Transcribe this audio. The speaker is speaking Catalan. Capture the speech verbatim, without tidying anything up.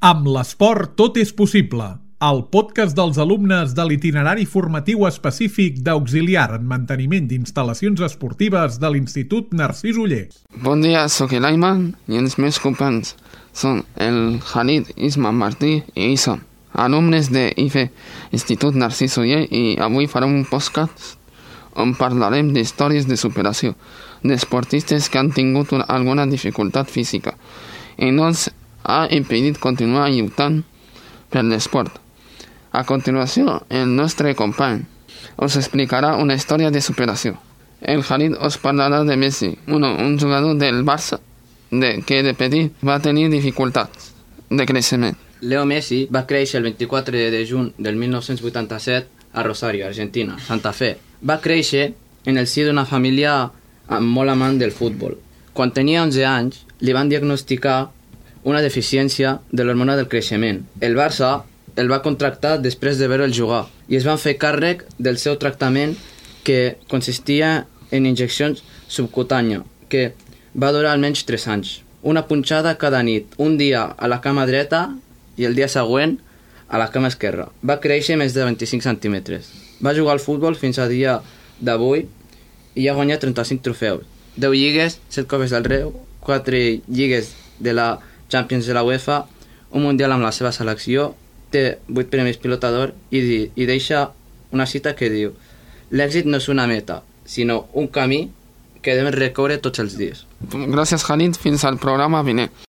Amb l'esport tot és possible. El podcast dels alumnes de l'itinerari formatiu específic d'auxiliar en manteniment d'instal·lacions esportives de l'Institut Narcís Oller. Bon dia, sóc l'Aiman i els meus companys són el Khalid, Isma, Martí i Issa, alumnes de I F E, Institut Narcís Oller, i avui farem un podcast on parlarem d'històries de superació d'esportistes que han tingut una, alguna dificultat física i no els ha impedit continuar lluitant per l'esport. A continuació, el nostre company us explicarà una història de superació. El Khalid us parlarà de Messi, un, un jugador del Barça de, que de petit va tenir dificultats de creixement. Leo Messi va créixer el vint-i-quatre de juny del mil nou-cents vuitanta-set a Rosario, Argentina, Santa Fe. Va créixer en el si d'una família molt amant del futbol. Quan tenia onze anys, li van diagnosticar una deficiència de l'hormona del creixement. El Barça el va contractar després de veure'l jugar i es van fer càrrec del seu tractament, que consistia en injeccions subcutànies, que va durar almenys tres anys. Una punxada cada nit, un dia a la cama dreta i el dia següent a la cama esquerra. Va créixer més de vint-i-cinc centímetres. Va jugar al futbol fins a dia d'avui i ha guanyat trenta-cinc trofeus. deu lligues, set copes del Rei, quatre lligues de la Champions de la UEFA, un mundial amb la seva selecció, té vuit premis Pilota d'Or i, i deixa una cita que diu: l'èxit no és una meta, sinó un camí que devem recórrer tots els dies. Gràcies, Khalid. Fins al programa vinent.